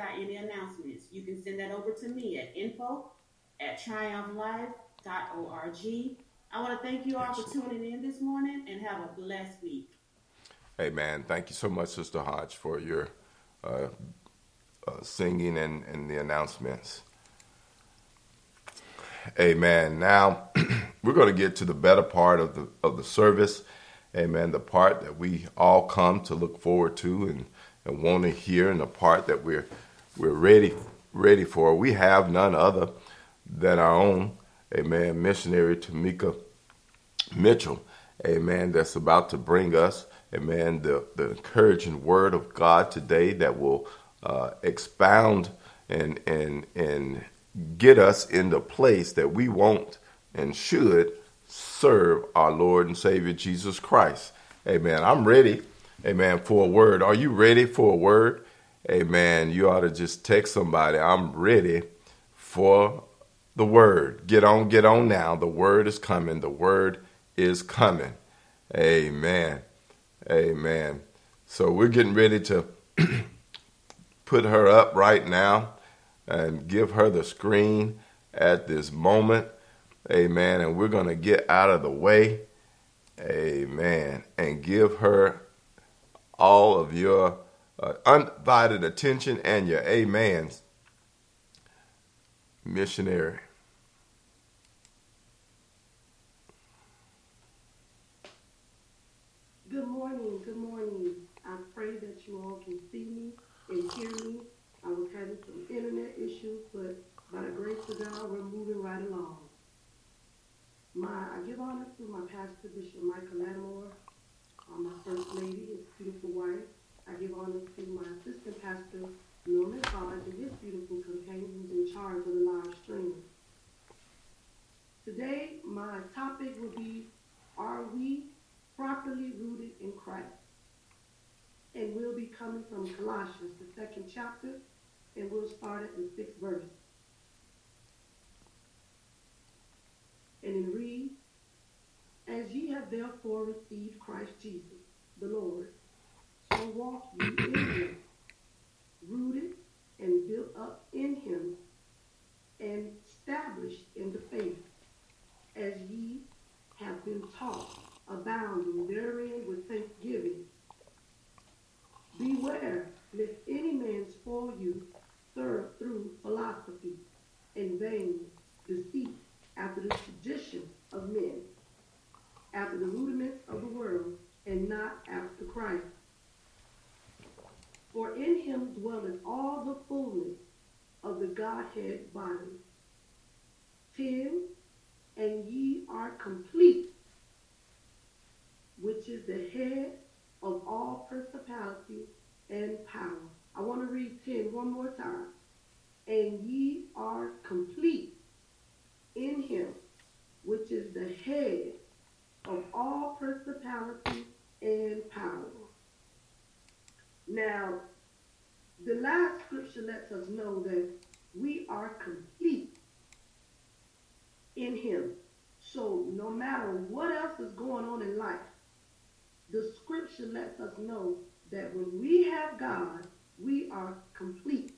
are any announcements, you can send that over to me at info@triumphlife.org. I want to thank you all for tuning in this morning and have a blessed week. Amen. Thank you so much, Sister Hodge, for your singing and the announcements. Amen. Now, we're going to get to the better part of the service. Amen. The part that we all come to look forward to and want to hear, and the part that we're ready for. We have none other than our own, amen, missionary Tamika Mitchell, amen, that's about to bring us, amen, the encouraging word of God today that will expound and get us in the place that we want and should serve our Lord and Savior Jesus Christ. Amen. I'm ready, amen, for a word. Are you ready for a word? Amen. You ought to just text somebody, I'm ready for the word. Get on now. The word is coming. The word is coming. Amen. Amen. So we're getting ready to put her up right now and give her the screen at this moment. Amen. And we're going to get out of the way. Amen. And give her all of your undivided attention and your amens. Missionary. Good morning. Good morning. I pray that you all can see me and hear me. I was having some internet issues, but by the grace of God, we're moving right along. I give honor to my pastor, Bishop Michael Lattimore, my first lady, his beautiful wife. I give honor to my assistant pastor, Norman Hodge, and his beautiful companion who's in charge of the live stream. Today, my topic will be, are we properly rooted in Christ? And we'll be coming from Colossians, the 2nd chapter, and we'll start at the 6th verse. And it reads, as ye have therefore received Christ Jesus, the Lord, so walk ye in him, rooted and built up in him, and established in the faith, as ye have been taught, abounding therein with thanksgiving. Beware lest any man spoil you through philosophy and vain deceit, after the tradition of men, after the rudiments of the world, and not after Christ. For in him dwelleth all the fullness of the Godhead bodily. 10, and ye are complete, which is the head of all principality and power. I want to read 10 one more time. And ye are complete in him, which is the head of all principality and power. Now, the last scripture lets us know that we are complete in him. So no matter what else is going on in life, the scripture lets us know that when we have God, we are complete.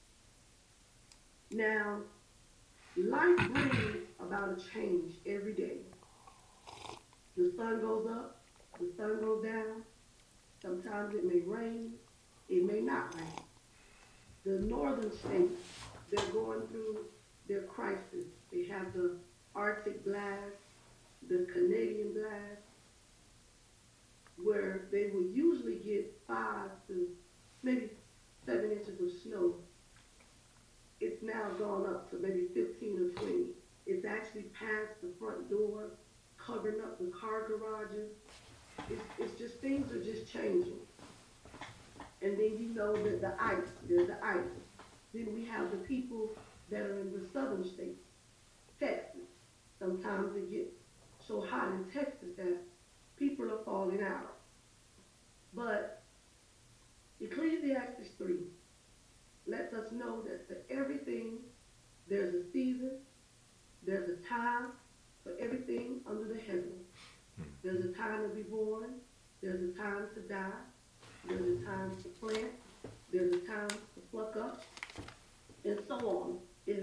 Now, life brings about a change every day. The sun goes up, the sun goes down. Sometimes it may rain, it may not rain. The northern states, they're going through their crisis. They have the Arctic blast, the Canadian blast, where they will usually get 5 to maybe 7 inches of snow. It's now gone up to maybe 15 or 20. It's actually past the front door, covering up the car garages. It's just, things are just changing. And then you know that there's the ice. Then we have the people that are in the southern states, Texas. Sometimes it gets so hot in Texas that people are falling out. But Ecclesiastes 3 lets us know that for everything, there's a season, there's a time for everything under the heaven. There's a time to be born, there's a time to die, there's a time to plant, there's a time to pluck up,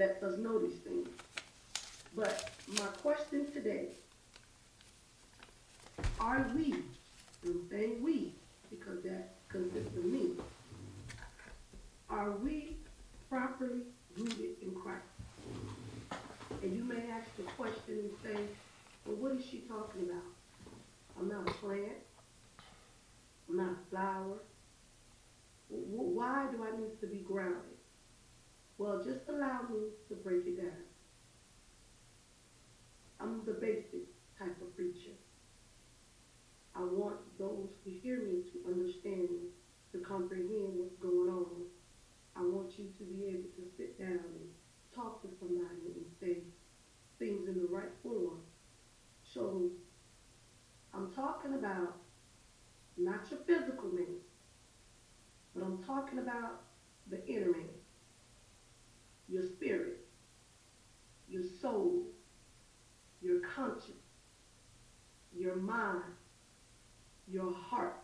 lets us know these things. But my question today, are we, I'm saying we, because that consists of me, are we properly rooted in Christ? And you may ask the question and say, well, what is she talking about? I'm not a plant. I'm not a flower. Why do I need to be grounded? Well, just allow me to break it down. I'm the basic type of preacher. I want those who hear me to understand, to comprehend what's going on. I want you to be able to sit down and talk to somebody and say things in the right form. So I'm talking about not your physical man, but I'm talking about the inner man, your spirit, your soul, your conscience, your mind, your heart,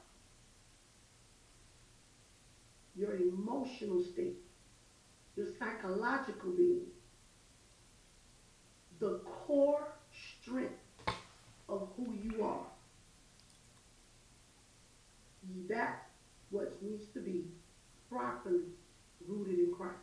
your emotional state, your psychological being, the core strength of who you are. That's what needs to be properly rooted in Christ.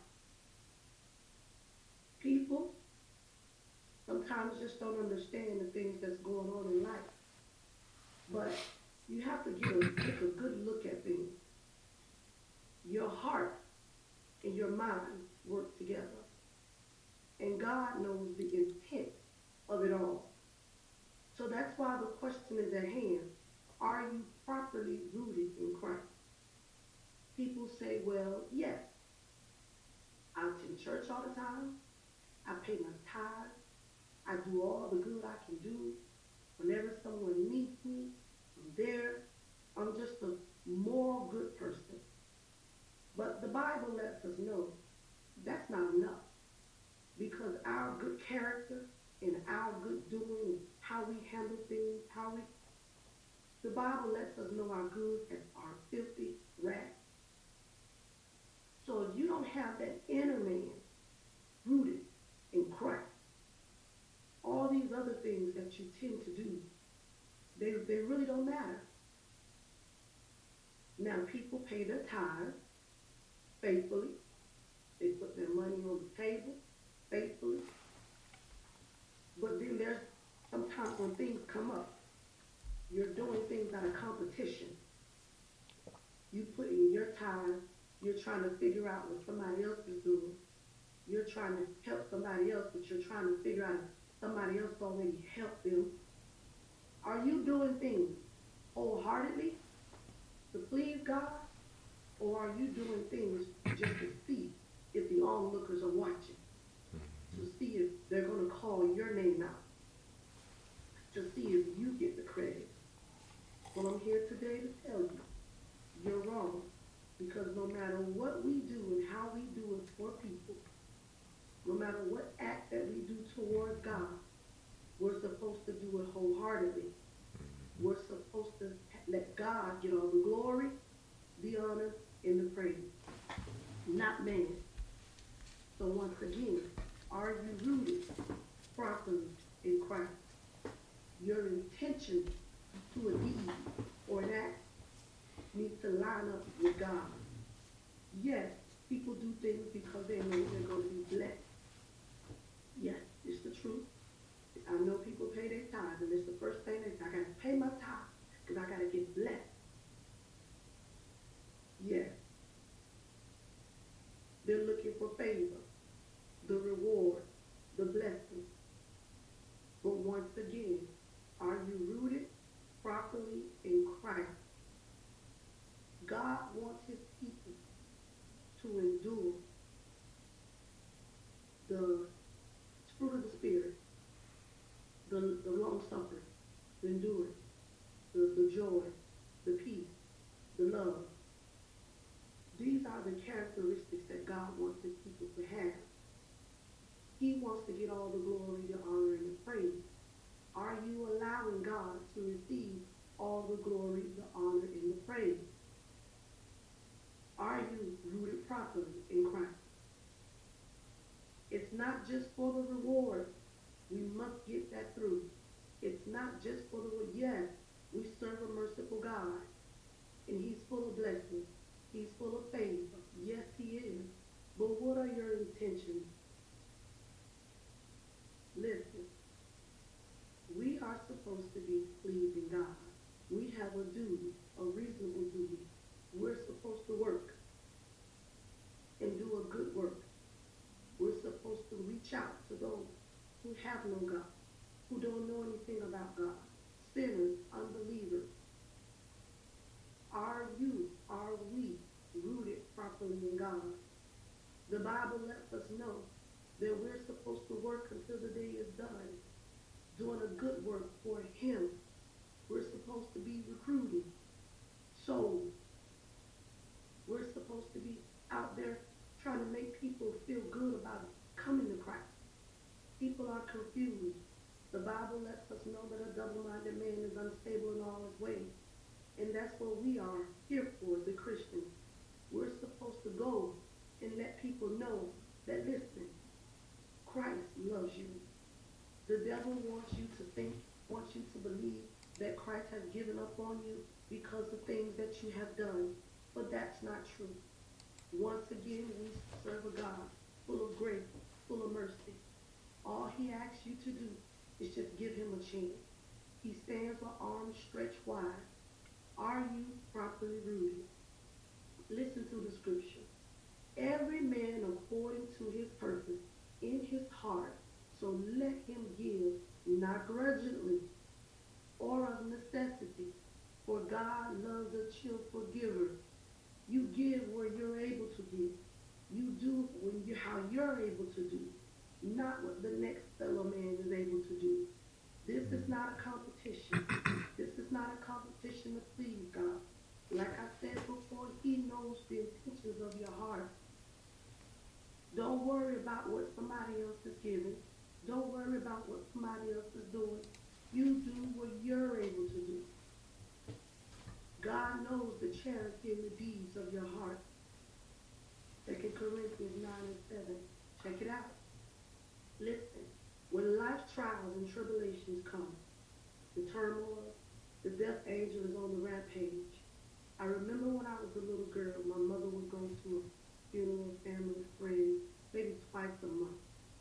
People sometimes just don't understand the things that's going on in life. But you have to take a good look at things. Your heart and your mind work together. And God knows the intent of it all. So that's why the question is at hand. Are you properly rooted in Christ? People say, well, yes. I attend church all the time. I pay my tithes. I do all the good I can do. Whenever someone needs me, I'm there. I'm just a moral good person. But the Bible lets us know that's not enough. Because our good character and our good doing, how we handle things, the Bible lets us know our good are filthy rags. So if you don't have that inner man rooted in Christ, all these other things that you tend to do, they really don't matter. Now, people pay their tithes faithfully. They put their money on the table faithfully. But then there's sometimes when things come up, you're doing things out of competition. You put in your time, you're trying to figure out what somebody else is doing. You're trying to help somebody else, but you're trying to figure out if somebody else already helped them. Are you doing things wholeheartedly to please God? Or are you doing things just to see if the onlookers are watching? To see if they're going to call your name out? To see if you get the credit? Well, I'm here today to tell you, you're wrong. Because no matter what we do and how we do it for people, no matter what act that we do towards God, we're supposed to do it wholeheartedly. We're supposed to let God get all the glory, the honor, and the praise, not man. So once again, are you rooted properly in Christ? Your intention to a deed or an act needs to line up with God. Yes, people do things because they know they're going to be blessed. Yes, it's the truth. I know people pay their tithes, and it's the first thing they say, I got to pay my tithes because I got to get blessed. Yes. They're looking for favor, the reward, the blessing. But once again, are you rooted properly in Christ? God wants his people to endure the fruit of the Spirit, the long suffering, the endurance, the joy, the peace, the love. These are the characteristics that God wants his people to have. He wants to get all the glory, the honor, and the praise. Are you allowing God to receive all the glory, the honor, and the praise? Are you rooted properly in Christ? It's not not just for the reward. We must get that through. It's not just for the reward. Yes, we serve a merciful God, and he's full of blessings. He's full of favor. Yes, he is. But what are your intentions? Listen, we are supposed to be pleasing God. We have a duty, a reasonable duty. We're supposed to work and do a good work. We're supposed to reach out to those who have no God, who don't know anything about God, sinners, unbelievers. Are we rooted properly in God? The Bible lets us know that we're supposed to work until the day is done, doing a good work for him. We're supposed to be recruiting souls. We're supposed to be out there trying to make people feel good about coming to Christ. People are confused. The Bible lets us know that a double-minded man is unstable in all his ways. And that's what we are here for, the Christians. We're supposed to go and let people know that, listen, Christ loves you. The devil wants you to think, wants you to believe that Christ has given up on you because of things that you have done. But that's not true. Once again, we serve a God full of grace, full of mercy. All he asks you to do is just give him a chance. He stands with arms stretched wide. Are you properly rooted? Listen to the scripture. Every man according to his purpose in his heart, so let him give, not grudgingly or of necessity, for God loves a cheerful giver. You give where you're able to give. You do how you're able to do, not what the next fellow man is able to do. This is not a competition. This is not a competition to please God. Like I said before, he knows the intentions of your heart. Don't worry about what somebody else is giving. Don't worry about what somebody else is doing. You do what you're able to do. God knows the charity and the deeds of your heart. 2 Corinthians 9 and 7. Check it out. Listen, when life's trials and tribulations come, the turmoil, the death angel is on the rampage. I remember when I was a little girl, my mother would go to a funeral, family, friends, maybe twice a month.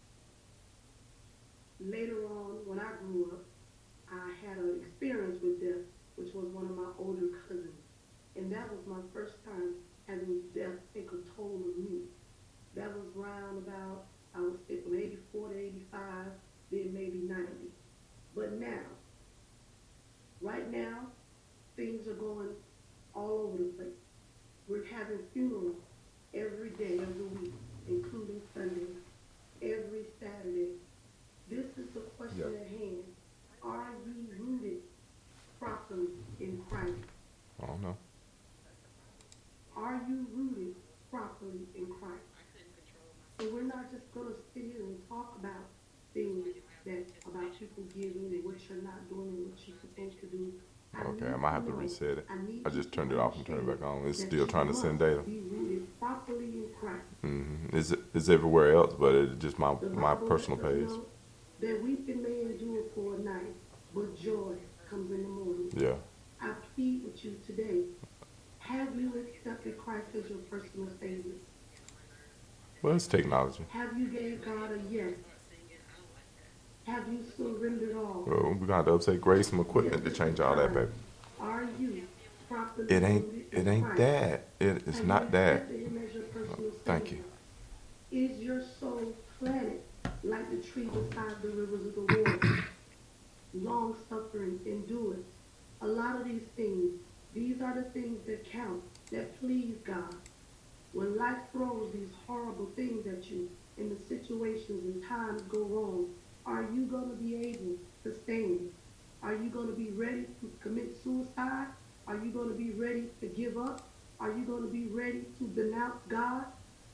Later on, when I grew up, I had an experience with death, which was one of my older cousins. And that was my first time having death take a toll of me. That was round about, I was from 84 to 85, then maybe 90. But now, right now, things are going all over the place. We're having funerals every day of the week, including Sunday, every Saturday. This is the question at hand. Are you rooted properly in Christ? I don't know. Are you rooted properly in Christ? So we're not just going to sit here and talk about things about people giving and what you're not doing and what you're supposed to do. Okay, I might have to reset it. I just turned it off and turned it back on. It's still trying to send data. Be rooted properly in Christ. It's everywhere else, but it's just my personal page. That weeping may endure for a night, but joy comes in the morning. Yeah. I plead with you today. Have you accepted Christ as your personal Savior? Well, it's technology. Have you gave God a yes? Have you surrendered all? Well, we're going to have to update Grace some equipment to change all that, baby. Are you properly It ain't that. It's not that. Thank you. Is your soul planted like the tree beside the rivers of the water? Long suffering, endurance. A lot of these things, these are the things that count, that please God. When life throws these horrible things at you, and the situations and times go wrong, are you going to be able to stand? Are you going to be ready to commit suicide? Are you going to be ready to give up? Are you going to be ready to denounce God?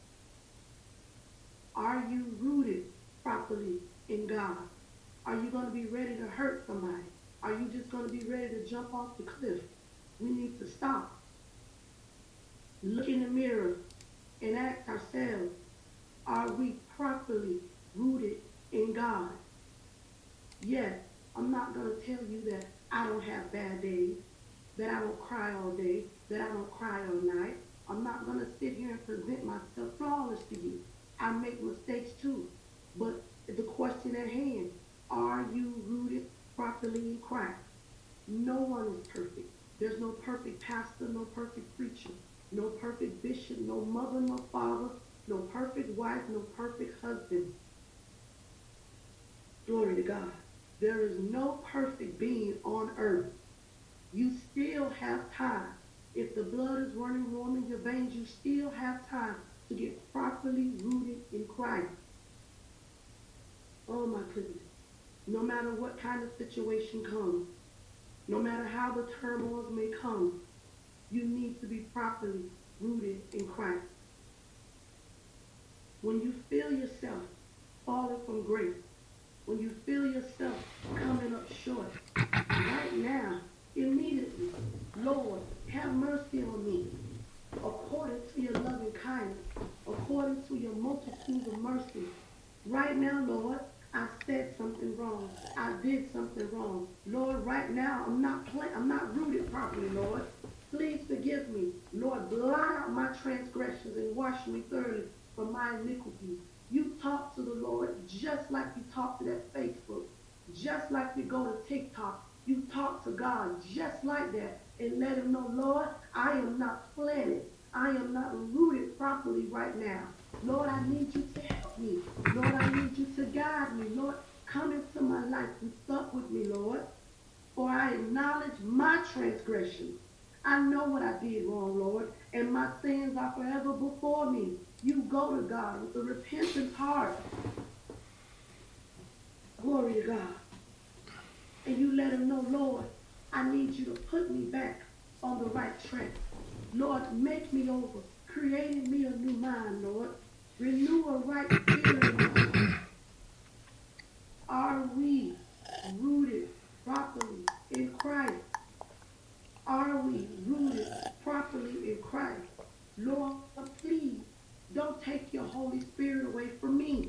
Are you rooted properly in God? Are you going to be ready to hurt somebody? Are you just going to be ready to jump off the cliff? We need to stop. Look in the mirror and ask ourselves, are we properly rooted in God. Yes, I'm not going to tell you that I don't have bad days, that I don't cry all day, that I don't cry all night. I'm not going to sit here and present myself flawless to you. I make mistakes too. But the question at hand, are you rooted properly in Christ? No one is perfect. There's no perfect pastor, no perfect preacher, no perfect bishop, no mother, no father, no perfect wife, no perfect husband. Glory to God. There is no perfect being on earth. You still have time. If the blood is running warm in your veins, you still have time to get properly rooted in Christ. Oh my goodness. No matter what kind of situation comes, no matter how the turmoils may come, you need to be properly rooted in Christ. When you feel yourself falling from grace, when you feel yourself coming up short, right now, immediately, Lord, have mercy on me, according to your loving kindness, according to your multitude of mercy. Right now, Lord, I said something wrong. I did something wrong. Lord, right now, I'm not rooted properly, Lord. Please forgive me. Lord, blot out my transgressions and wash me thoroughly from my iniquities. You talk to the Lord just like you talk to that Facebook, just like you go to TikTok. You talk to God just like that and let him know, Lord, I am not planted. I am not rooted properly right now. Lord, I need you to help me. Lord, I need you to guide me. Lord, come into my life and sup with me, Lord. For I acknowledge my transgressions. I know what I did wrong, Lord, and my sins are forever before me. You go to God with a repentant heart. Glory to God. And you let him know, Lord, I need you to put me back on the right track. Lord, make me over. Create in me a new mind, Lord. Renew a right spirit in my heart. Are we rooted properly in Christ? Are we rooted properly in Christ? Lord, please don't take your Holy Spirit away from me.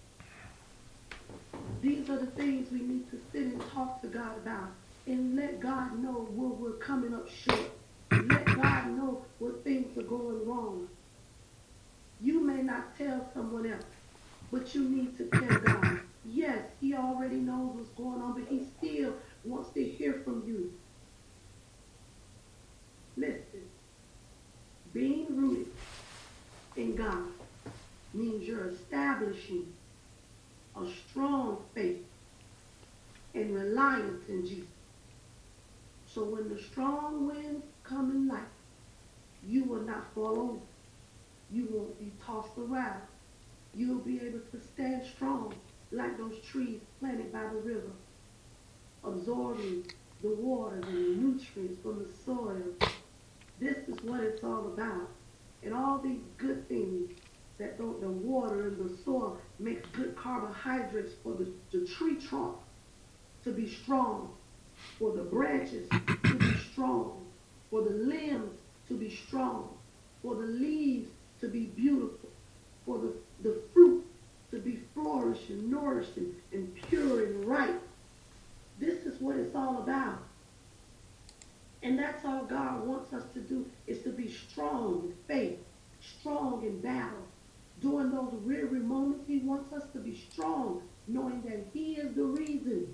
These are the things we need to sit and talk to God about and let God know where we're coming up short. Let God know where things are going wrong. You may not tell someone else, but you need to tell God. Yes, he already knows what's going on, but he still wants to hear from you. Listen, being rooted in God means you're establishing a strong faith and reliance in Jesus. So when the strong winds come in life, you will not fall over. You won't be tossed around. You'll be able to stand strong like those trees planted by the river, absorbing the water and the nutrients from the soil. This is what it's all about. And all these good things that the water and the soil makes good carbohydrates for the tree trunk to be strong, for the branches to be strong, for the limbs to be strong, for the leaves to be beautiful, for the fruit to be flourished and nourished and pure and right. This is what it's all about. And that's all God wants us to do, is to be strong in faith, strong in battle. During those weary moments, he wants us to be strong, knowing that he is the reason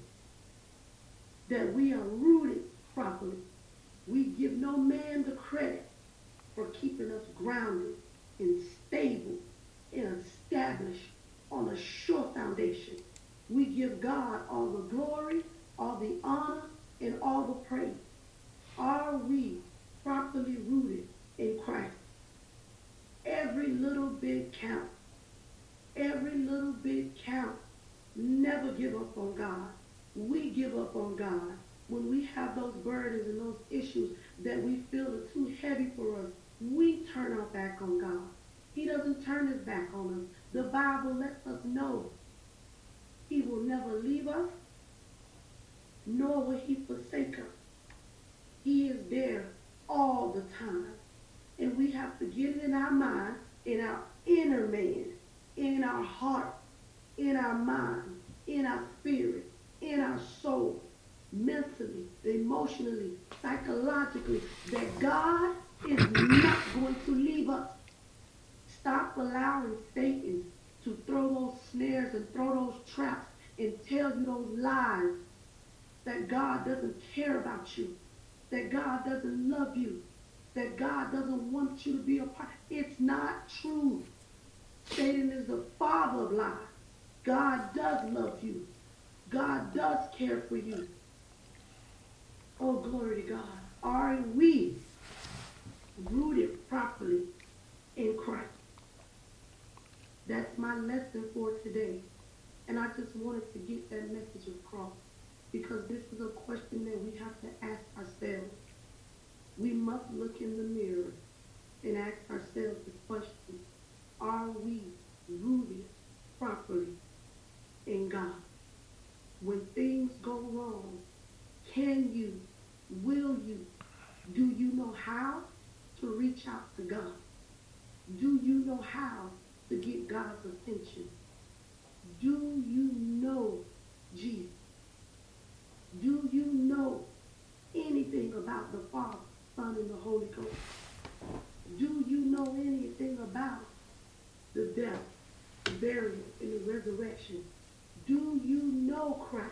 that we are rooted properly. We give no man the credit for keeping us grounded and stable and established on a sure foundation. We give God all the glory, all the honor, and all the praise. Are we properly rooted in Christ? Every little bit counts. Every little bit counts. Never give up on God. We give up on God when we have those burdens and those issues that we feel are too heavy for us. We turn our back on God. He doesn't turn his back on us. The Bible lets us know he will never leave us, nor will he forsake us. He is there all the time. And we have to get it in our mind, in our inner man, in our heart, in our mind, in our spirit, in our soul, mentally, emotionally, psychologically, that God is not going to leave us. Stop allowing Satan to throw those snares and throw those traps and tell you those lies that God doesn't care about you, that God doesn't love you, that God doesn't want you to be a part. It's not true. Satan is the father of lies. God does love you. God does care for you. Oh, glory to God. Are we rooted properly in Christ? That's my lesson for today. And I just wanted to get that message across because this is a question that we have to ask ourselves. We must look in the mirror and ask ourselves the question, are we rooted properly in God? When things go wrong, can you, will you, do you know how to reach out to God? Do you know how to get God's attention? Do you know Jesus? Do you know anything about the Father, Son, and the Holy Ghost? Do you know anything about the death, the burial, and the resurrection? Do you know Christ?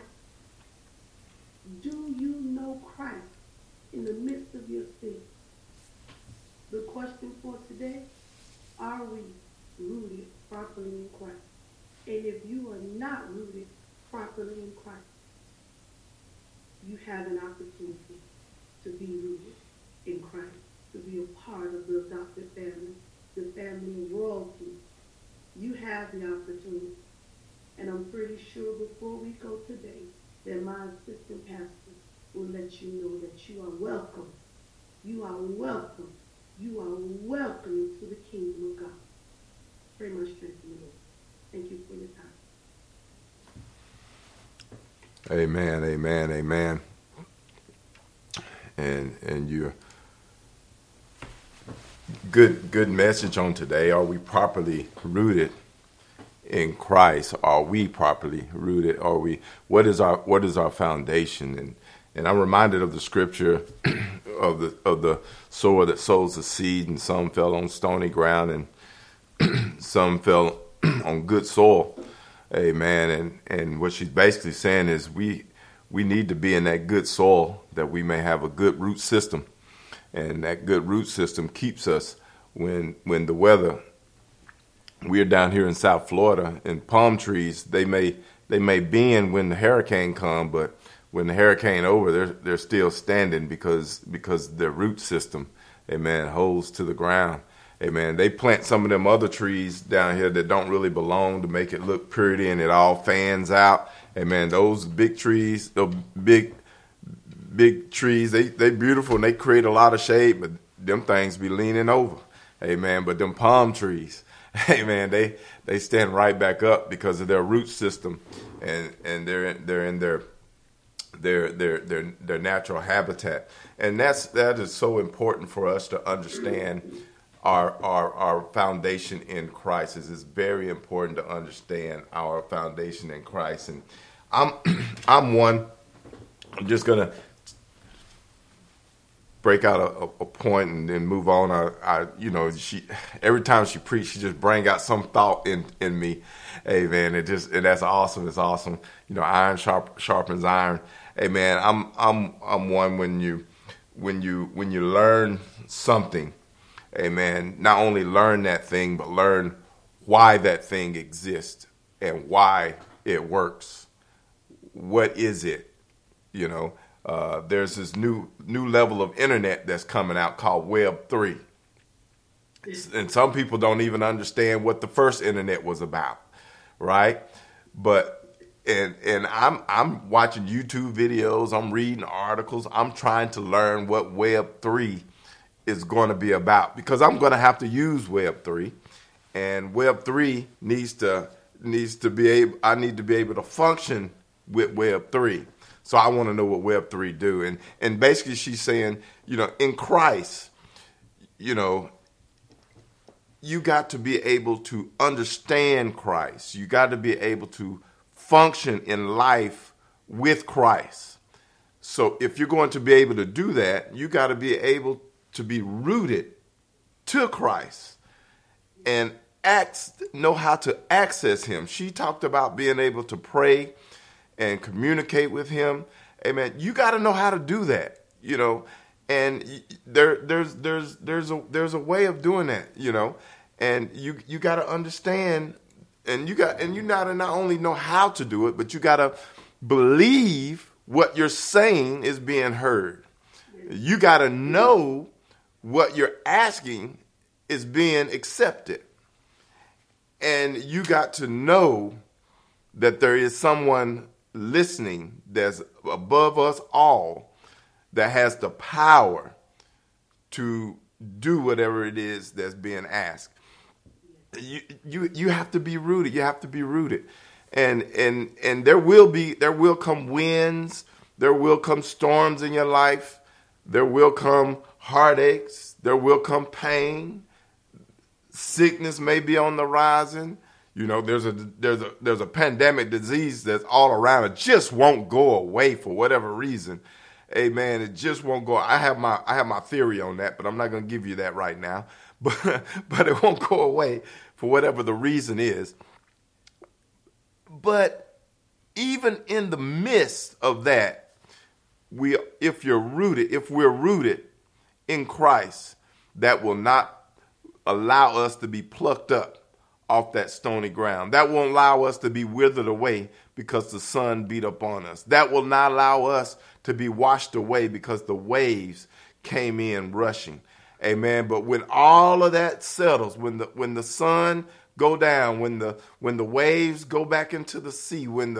Do you know Christ in the midst of your sin? The question for today, are we rooted properly in Christ? And if you are not rooted properly in Christ, you have an opportunity to be rooted in Christ, to be a part of the adopted family, the family of royalty. You have the opportunity. And I'm pretty sure before we go today that my assistant pastor will let you know that you are welcome. You are welcome. You are welcome into the kingdom of God. Pray my strength in the Lord. Thank you for your time. Amen, amen, amen. And your good message on today. Are we properly rooted in Christ? Are we properly rooted? Are we? What is our foundation? And I'm reminded of the scripture of the sower that sows the seed, and some fell on stony ground, and some fell on good soil. Amen. And what she's basically saying is we need to be in that good soil that we may have a good root system. And that good root system keeps us when the weather, we're down here in South Florida, and palm trees, they may bend when the hurricane comes, but when the hurricane over, they're still standing because their root system, amen, holds to the ground. Amen. They plant some of them other trees down here that don't really belong to make it look pretty, and it all fans out. Amen. Those big trees, those big trees, they beautiful and they create a lot of shade, but them things be leaning over. Amen. But them palm trees, amen, they stand right back up because of their root system, and they're in their natural habitat. And that is so important for us to understand. Our foundation in Christ is very important to understand our foundation in Christ. And I'm just gonna break out a point and then move on. She every time she preached, she just bring out some thought in me. Amen. And that's awesome. It's awesome. Iron sharpens iron. Amen. I'm one when you learn something. Amen. Not only learn that thing, but learn why that thing exists and why it works. What is it? There's this new level of internet that's coming out called Web 3. And some people don't even understand what the first internet was about, right? But and I'm watching YouTube videos, I'm reading articles, I'm trying to learn what Web 3 is going to be about, because I'm going to have to use Web 3, and Web 3 needs to be able. I need to be able to function with Web 3. So I want to know what Web 3 do, and basically she's saying, in Christ, you got to be able to understand Christ. You got to be able to function in life with Christ. So if you're going to be able to do that, you got to be able to be rooted to Christ and know how to access him. She talked about being able to pray and communicate with him. Amen. You got to know how to do that, and there's a way of doing that, and you got to understand, and you got to not only know how to do it, but you got to believe what you're saying is being heard. You got to know what you're asking is being accepted. And you got to know that there is someone listening that's above us all that has the power to do whatever it is that's being asked. You have to be rooted. You have to be rooted. And there will come winds, there will come storms in your life, there will come heartaches, there will come pain. Sickness may be on the horizon. There's a pandemic disease that's all around. It just won't go away for whatever reason. Amen. It just won't go. I have my theory on that, but I'm not going to give you that right now. But it won't go away for whatever the reason is. But even in the midst of that, if we're rooted in Christ, that will not allow us to be plucked up off that stony ground. That won't allow us to be withered away because the sun beat up on us. That will not allow us to be washed away because the waves came in rushing. Amen. But when all of that settles, when the sun go down, when the waves go back into the sea, when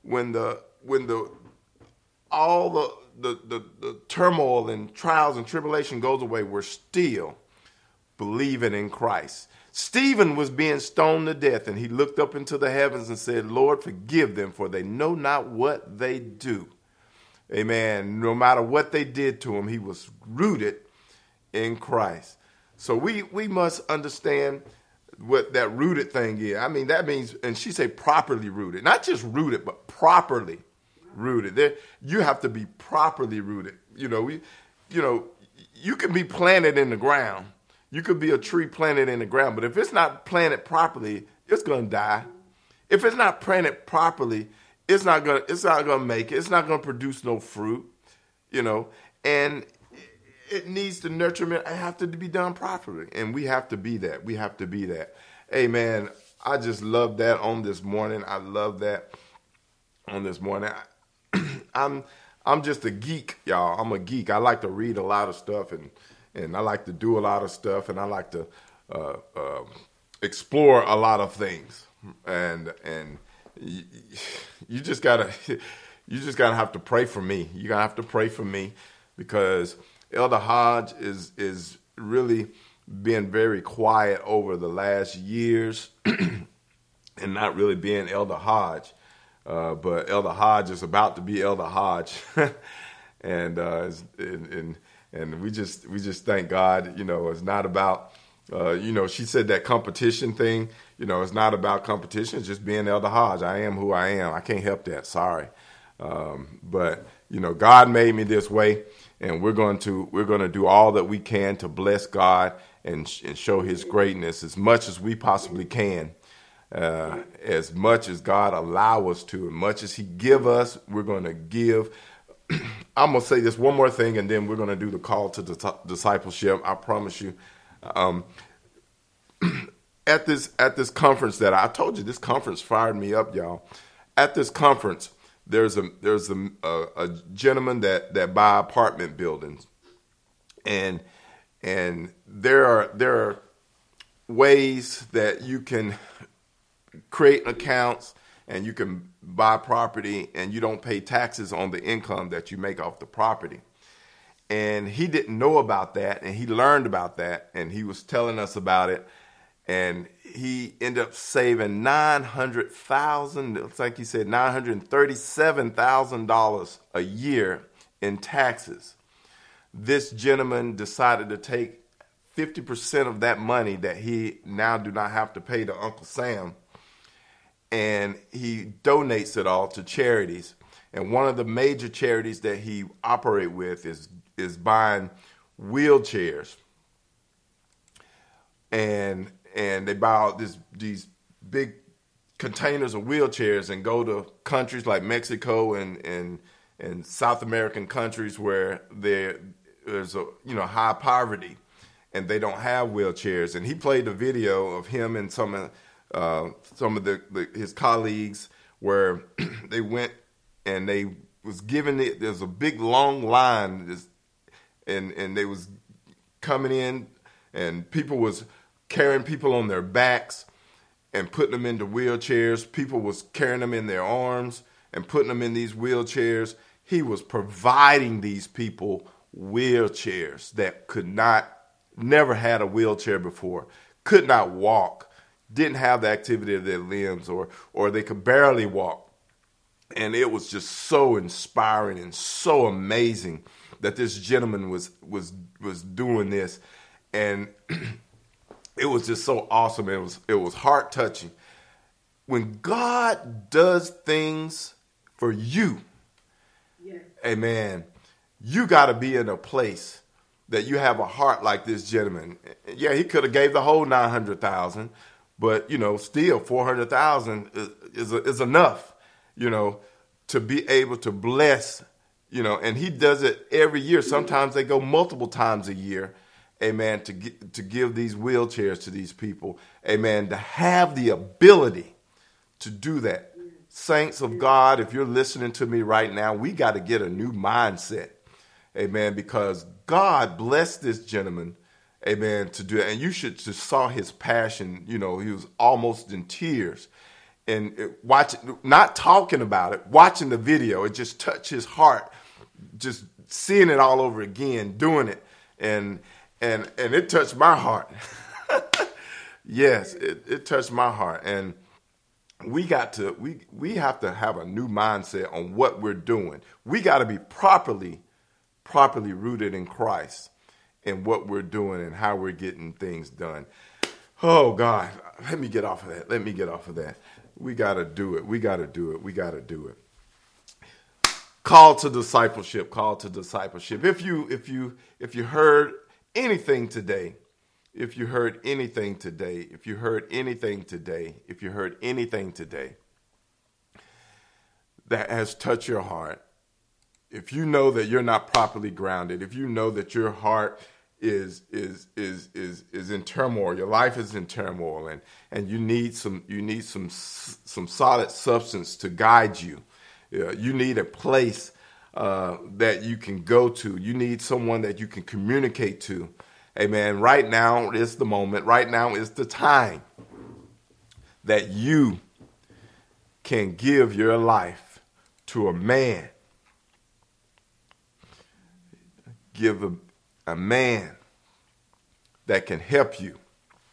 all the turmoil and trials and tribulation goes away, we're still believing in Christ. Stephen was being stoned to death, and he looked up into the heavens and said, Lord, forgive them, for they know not what they do. Amen. No matter what they did to him, he was rooted in Christ. So we must understand what that rooted thing is. I mean, that means, and she said properly rooted, not just rooted, but properly rooted. You have to be properly rooted. You can be planted in the ground. You could be a tree planted in the ground, but if it's not planted properly, it's going to die. If it's not planted properly, it's not going to make it. It's not going to produce no fruit, and it needs the nurturement. It have to be done properly, and we have to be that. We have to be that. Amen. I just love that on this morning. I love that on this morning. I'm just a geek, y'all. I'm a geek. I like to read a lot of stuff, and I like to do a lot of stuff, and I like to explore a lot of things. And you just gotta have to pray for me. You gotta have to pray for me, because Elder Hodge is really being very quiet over the last years, and not really being Elder Hodge. But Elder Hodge is about to be Elder Hodge, and we just thank God. It's not about she said that competition thing. It's not about competition. It's just being Elder Hodge. I am who I am. I can't help that. Sorry, but God made me this way, and we're going to do all that we can to bless God and show His greatness as much as we possibly can. As much as God allow us to, as much as He give us, we're going to give. I'm going to say this one more thing, and then we're going to do the call to discipleship. I promise you. At this conference that I told you, this conference fired me up, y'all. At this conference, there's a gentleman that buy apartment buildings, and there are ways that you can create accounts and you can buy property and you don't pay taxes on the income that you make off the property. And he didn't know about that, and he learned about that, and he was telling us about it, and he ended up saving $900,000. It's like he said $937,000 a year in taxes. This gentleman decided to take 50% of that money that he now do not have to pay to Uncle Sam, and he donates it all to charities. And one of the major charities that he operate with is buying wheelchairs. And they buy all these big containers of wheelchairs and go to countries like Mexico and South American countries where there's a high poverty and they don't have wheelchairs. And he played a video of him and some of his colleagues where they went and they was giving it. There's a big long line, and they was coming in, and people was carrying people on their backs and putting them into wheelchairs. People was carrying them in their arms and putting them in these wheelchairs. He was providing these people wheelchairs that never had a wheelchair before, could not walk, didn't have the activity of their limbs, or they could barely walk. And it was just so inspiring and so amazing that this gentleman was doing this. And it was just so awesome. It was heart touching. When God does things for you, yes, amen, you got to be in a place that you have a heart like this gentleman. Yeah, he could have gave the whole $900,000, but still $400,000 is enough, to be able to bless, and he does it every year. Sometimes they go multiple times a year. Amen. To give these wheelchairs to these people. Amen. To have the ability to do that. Saints of God, if you're listening to me right now, we got to get a new mindset. Amen. Because God blessed this gentleman. Amen. To do it. And you should just saw his passion. He was almost in tears. And not talking about it, watching the video, it just touched his heart. Just seeing it all over again, doing it. And it touched my heart. Yes, it touched my heart. And we have to have a new mindset on what we're doing. We got to be properly rooted in Christ and what we're doing and how we're getting things done. Oh God, let me get off of that. We got to do it. We got to do it. Call to discipleship. If you heard anything today that has touched your heart, if you know that you're not properly grounded, if you know that your heart is in turmoil, your life is in turmoil, and you need some solid substance to guide you. You need a place that you can go to. You need someone that you can communicate to. Amen. Right now is the moment. Right now is the time that you can give your life to a man. Give a man that can help you.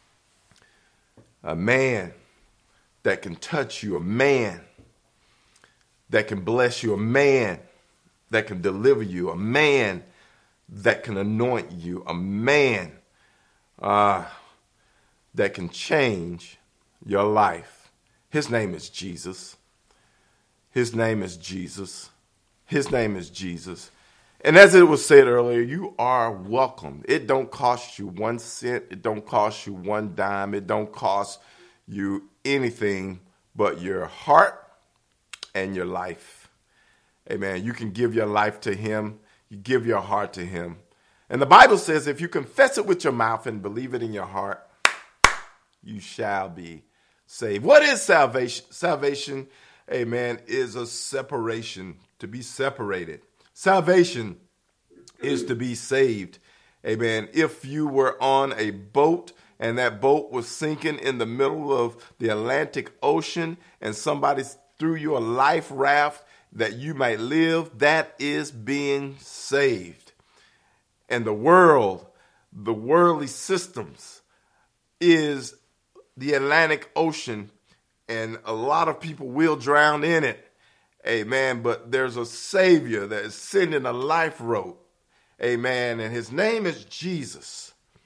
A man that can touch you. A man that can bless you. A man that can deliver you. A man that can anoint you. A man that can change your life. His name is Jesus. His name is Jesus. His name is Jesus. And as it was said earlier, you are welcome. It don't cost you 1 cent. It don't cost you 1 dime. It don't cost you anything but your heart and your life. Amen. You can give your life to him. You give your heart to him. And the Bible says if you confess it with your mouth and believe it in your heart, you shall be saved. What is salvation? Salvation, amen, is a separation, to be separated. Salvation is to be saved. Amen. If you were on a boat and that boat was sinking in the middle of the Atlantic Ocean and somebody threw you a life raft that you might live, that is being saved. And the worldly systems is the Atlantic Ocean, and a lot of people will drown in it. Amen. But there's a Savior that is sending a life rope. Amen. And his name is Jesus.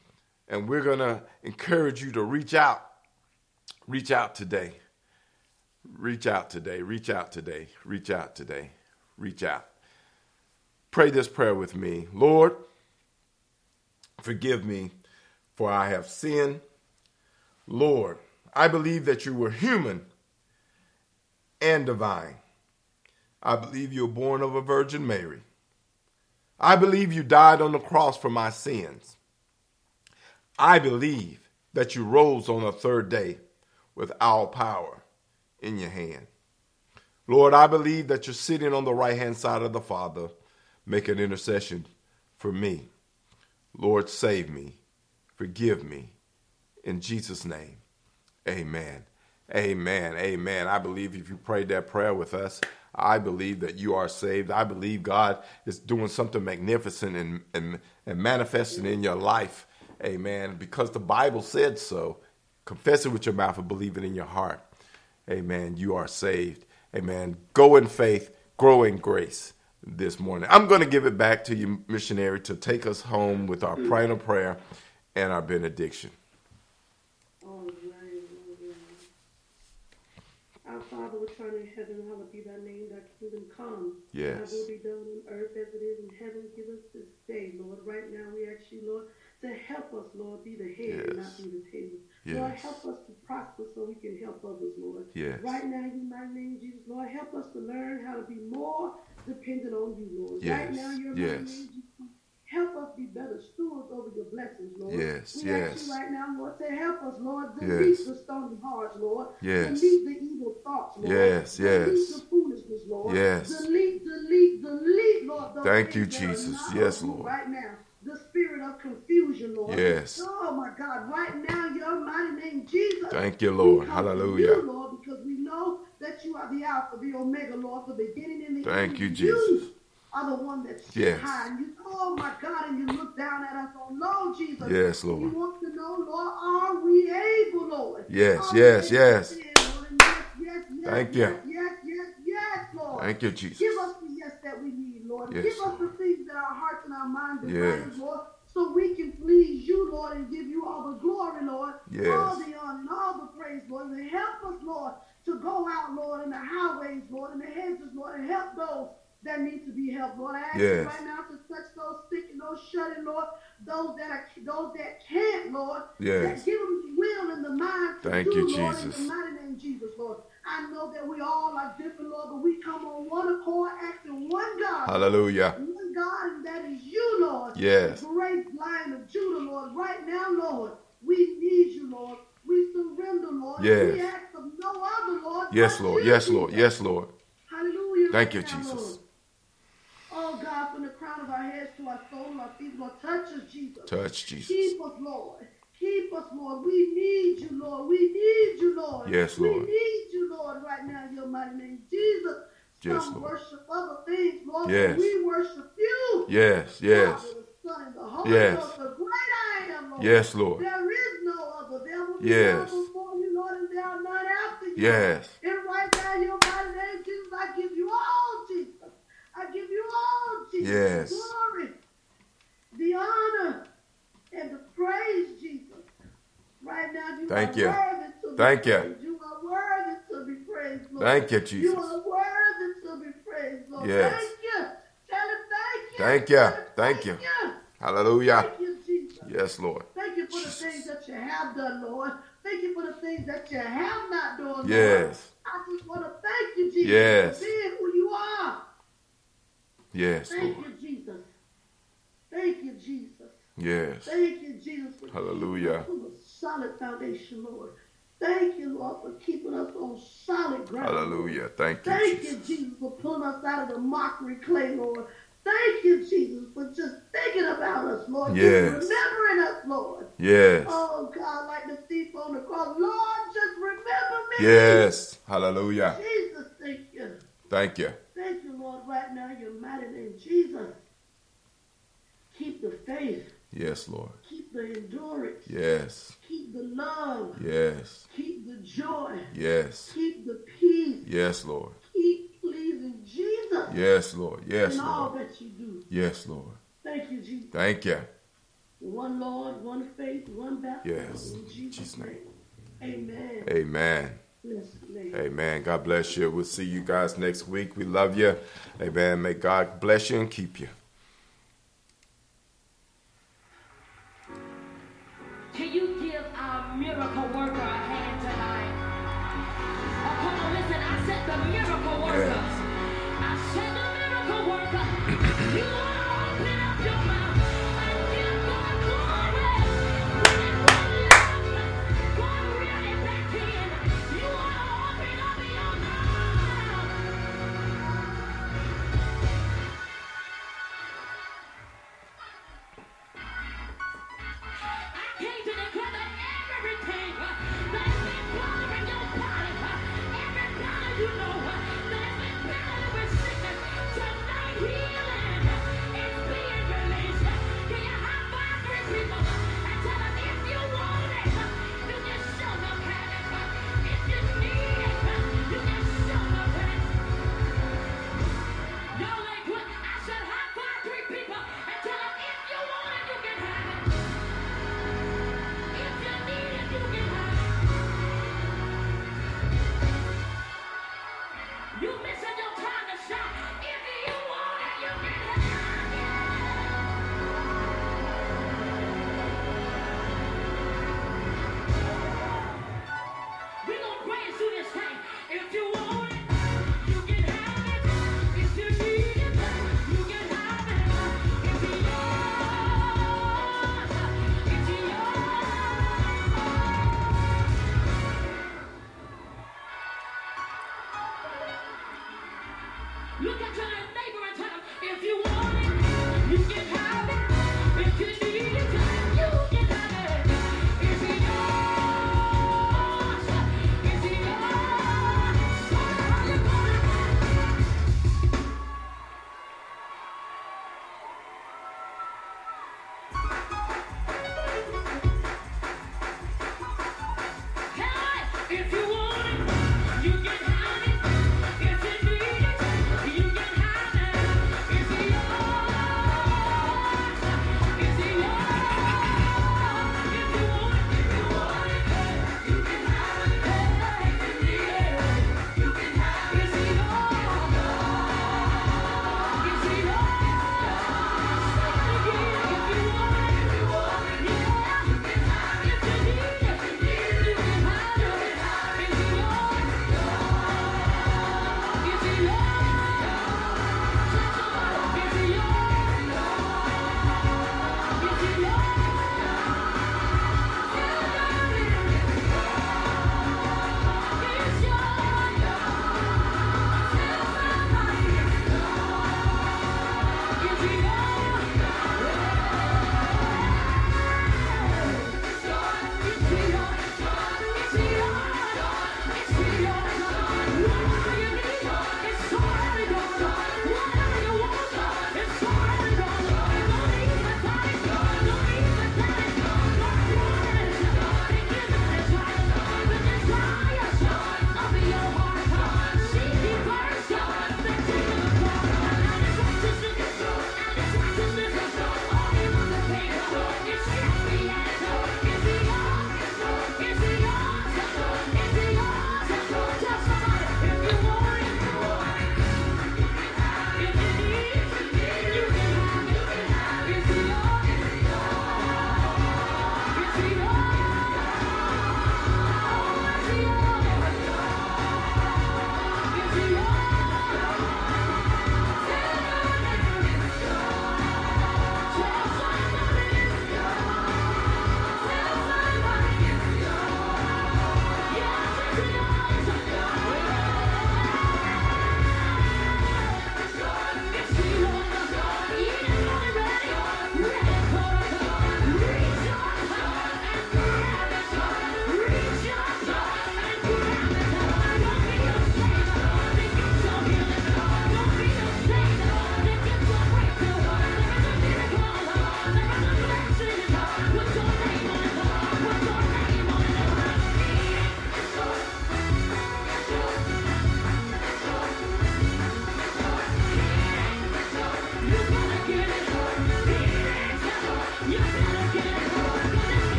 And we're going to encourage you to reach out. Reach out today. Reach out today. Reach out today. Reach out today. Reach out. Pray this prayer with me. Lord, forgive me, for I have sinned. Lord, I believe that you were human and divine. I believe you were born of a Virgin Mary. I believe you died on the cross for my sins. I believe that you rose on the third day with all power in your hand. Lord, I believe that you're sitting on the right-hand side of the Father, making intercession for me. Lord, save me. Forgive me. In Jesus' name, amen. Amen. Amen. I believe if you prayed that prayer with us, I believe that you are saved. I believe God is doing something magnificent and manifesting in your life. Amen. Because the Bible said so. Confess it with your mouth and believe it in your heart. Amen. You are saved. Amen. Go in faith, grow in grace this morning. I'm going to give it back to you, missionary, to take us home with our final prayer and our benediction. All right. Our Father, which art in heaven, hallowed be thy name, thy kingdom come. Yes. Thy will be done on earth as it is in heaven. Give us this day, Lord. Right now we ask you, Lord, to help us, Lord, be the head and not be the tail. Yes. Lord, help us to prosper so we can help others, Lord. Yes. Right now, in my name, Jesus, Lord, help us to learn how to be more dependent on you, Lord. Yes. Right now, your name, Jesus, help us be better stewards over your blessings, Lord. Yes. We Yes. ask you right now, Lord, to help us, Lord, delete Yes. the stony hearts, Lord. Yes. Delete the evil thoughts, Lord. Yes. Delete Yes. the foolishness, Lord. Yes. Delete, Lord. Those Thank you, things that are Jesus. not Yes, of you Lord. right now. The spirit of confusion, Lord. Yes. Oh, my God. Right now, your mighty name, Jesus. Thank you, Lord. We come to Hallelujah. you, Lord, because we know that you are the Alpha, the Omega, Lord, the beginning and the end. Thank you, Jesus. You are the one that sits Yes. high. And you, oh, my God, and you look down at us on low, Jesus. Yes, And Lord. you want to know, Lord, are we able, Lord? Yes, Are we yes, able yes. to stand, Lord? And yes, Thank yes, you. yes, Lord. Thank you, Jesus. Give us the yes that we need, Lord. Yes, Give us the things that our hearts and our minds desire, Yes. Lord, so we can please you, Lord, and give you all the glory, Lord, Yes. all the honor and all the praise, Lord. And help us, Lord, to go out, Lord, in the highways, Lord, in the hedges, Lord, and help those that need to be helped, Lord. I ask you Yes. right now to touch those sick and those shut-in, Lord, those that can't, Lord. Yes. That give them the will and the mind to Thank do, you, Lord, Jesus. in the mighty name of Jesus, Lord. I know that we all are different, Lord, but we come on one accord, acting one God. Hallelujah. One God, and that is you, Lord. Yes. The great Lion of Judah, Lord. Right now, Lord, we need you, Lord. We surrender, Lord. Yes. We ask of no other, Lord. Yes, but Lord. you, Yes, Jesus. Lord. Yes, Lord. Hallelujah. Thank you, Right now, Jesus. Lord. Oh, God, from the crown of our heads to our soul, our feet, Lord, touch us, Jesus. Touch, Jesus. Keep us, Lord. Keep us, Lord. We need you, Lord. We need you, Lord. Yes, Lord. We need you, Lord, right now in your mighty name, Jesus. Yes, Some Lord. worship other things, Lord, Yes. but we worship you. Yes, yes. Father, the Son, and the Holy Yes. Ghost, the great I am, Lord. Yes, Lord. There is no other. There will be Yes. none before you, Lord, and there are none after you. Yes. And right now, in your mighty name, Jesus, I give you all, Jesus. I give you all, Jesus. Yes. The glory, the honor, and the praise, Jesus. Right now, you Thank are you. worthy to be Thank you. praised. You are worthy to be praised, Lord. Thank you, You Jesus. are worthy to be praised, Lord. Yes. Thank you. Tell him thank you. Thank you. Tell him Thank you. you. Hallelujah. Thank you, Jesus. Yes, Lord. Thank you for Jesus. the things that you have done, Lord. Thank you for the things that you have not done, Lord. Yes. I just want to thank you, Jesus, Yes. for being who you are. Yes, Thank Lord. you, Jesus. Thank you, Jesus. Yes. Thank you, Jesus, for Hallelujah. keeping us on a solid foundation, Lord. Thank you, Lord, for keeping us on solid ground. Hallelujah. Thank you, Thank Jesus. you, Jesus, for pulling us out of the mockery clay, Lord. Thank you, Jesus, for just thinking about us, Lord. Yes. Just remembering us, Lord. Yes. Oh, God, like the thief on the cross. Lord, just remember me. Yes. Hallelujah. Jesus, thank you. Thank you. Thank you, Lord, right now in your mighty name, Jesus. Keep the faith. Yes, Lord. Keep the endurance. Yes. Keep the love. Yes. Keep the joy. Yes. Keep the peace. Yes, Lord. Keep pleasing Jesus Yes, Lord. Yes, in all Lord. that you do. Yes, Lord. Thank you, Jesus. Thank you. One Lord, one faith, one that. Yes. In Jesus' name. Amen. Amen. Bless the name. Amen. God bless you. We'll see you guys next week. We love you. Amen. May God bless you and keep you. Can you give our miracle worker a hand tonight? Oh, come on, listen. I said the miracle worker. Yes. I said the miracle worker. You want to open up your mouth and give God glory. When it was left, God really back in. You want to open up your mouth. I came to declare that everything that's been bothering your body, every body you know that's been battling with sickness, tonight healing is being released. Can you high five 3 people and tell them if you want it, you can show them have it. If you need it, you can show them have it. Y'all ain't good. I said high five 3 people and tell them if you want it, you can have it. If you need it, you can have it. You missing your time to shout. If you want it, you can have it. We gonna praise through this thing. If you want it, you can have it. If you need it, you can have it. It's yours. It's yours. Look at your neighbor and tell him, if you want it, you can have it. If you need it, you can have it. It's yours. It's yours. So how you gonna if you want it, you can have it. If you need it, you can have it.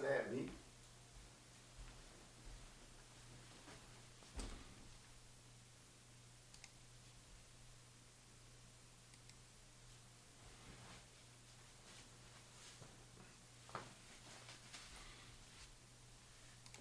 at me.